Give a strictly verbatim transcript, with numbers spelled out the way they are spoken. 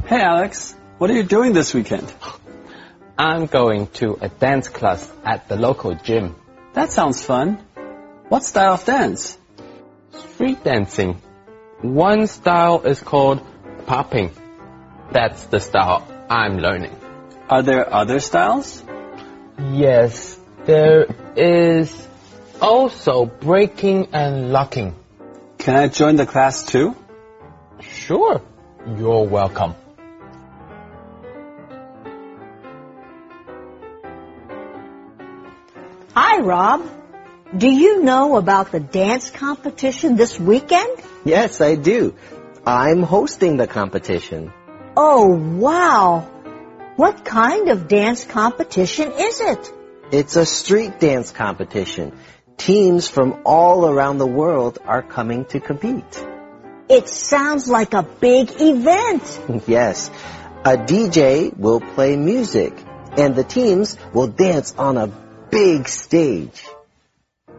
Hey Alex, what are you doing this weekend? I'm going to a dance class at the local gym. That sounds fun. What style of dance? Street dancing. One style is called popping. That's the style I'm learning. Are there other styles? Yes, there is also breaking and locking. Can I join the class too? Sure, you're welcome. Hi, Rob. Do you know about the dance competition this weekend? Yes, I do. I'm hosting the competition. Oh, wow. What kind of dance competition is it? It's a street dance competition. Teams from all around the world are coming to compete. It sounds like a big event. Yes. A D J will play music, and the teams will dance on a big stage.